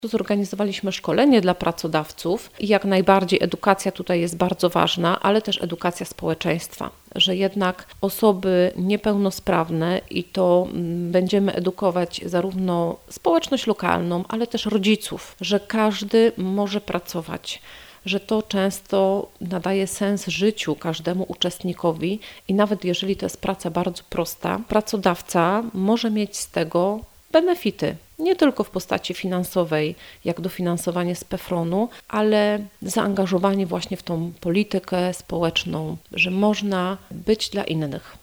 Zorganizowaliśmy szkolenie dla pracodawców i jak najbardziej edukacja tutaj jest bardzo ważna, ale też edukacja społeczeństwa, że jednak osoby niepełnosprawne i to będziemy edukować zarówno społeczność lokalną, ale też rodziców, że każdy może pracować, że to często nadaje sens życiu każdemu uczestnikowi i nawet jeżeli to jest praca bardzo prosta, pracodawca może mieć z tego benefity. Nie tylko w postaci finansowej, jak dofinansowanie z PFRON-u, ale zaangażowanie właśnie w tą politykę społeczną, że można być dla innych.